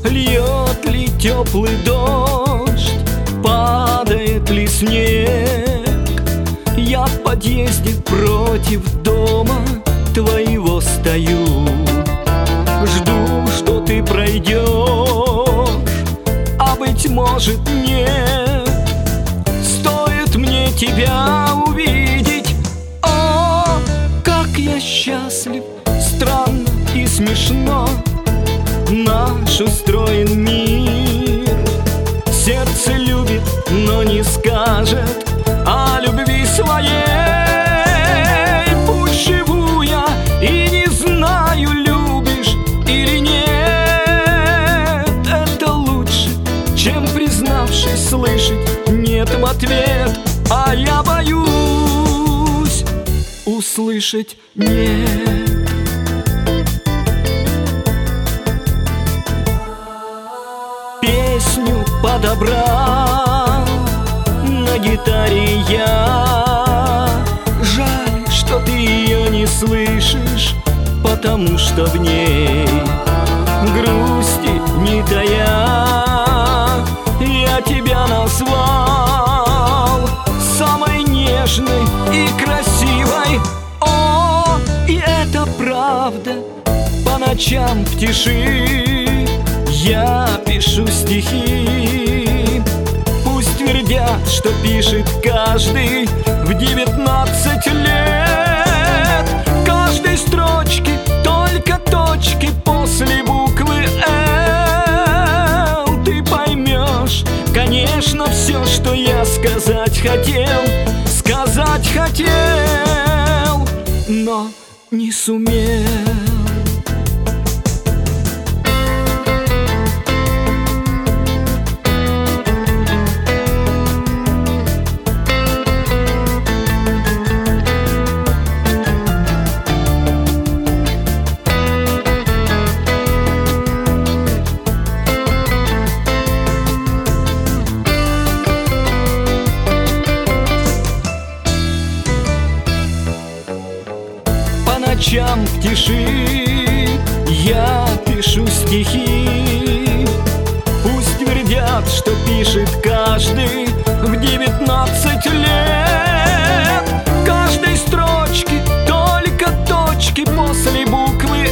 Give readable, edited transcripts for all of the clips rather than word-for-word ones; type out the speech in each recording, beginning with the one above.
Льет ли теплый дождь, падает ли снег, я в подъезде против дома твоего стою. Жду, что ты пройдешь, а быть может нет. Стоит мне тебя увидеть, о, как я счастлив, странно и смешно наш устроен мир. Сердце любит, но не скажет о любви своей. Пусть живу я и не знаю, любишь или нет. Это лучше, чем, признавшись, слышать нет в ответ. А я боюсь услышать нет. Песню подобрал на гитаре я. Жаль, что ты ее не слышишь, потому что в ней грусти не тая. Я тебя назвал самой нежной и красивой. О, и это правда, по ночам в тиши я пишу стихи. Пусть твердят, что пишет каждый в 19 лет. Каждой строчке только точки после буквы «Л». Ты поймешь, конечно, все, что я сказать хотел, но не сумел. По ночам в тиши я пишу стихи. Пусть твердят, что пишет каждый в 19 лет. Каждой строчке только точки после буквы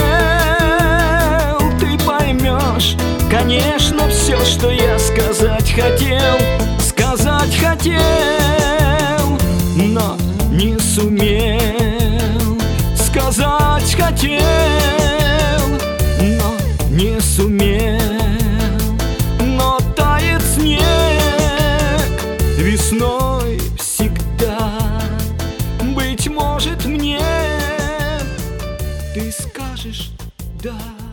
«Л». Ты поймешь, конечно, все, что я сказать хотел, но не сумел. Сказать хотел, но не сумел. Но тает снег весной всегда. Быть может, мне ты скажешь «да».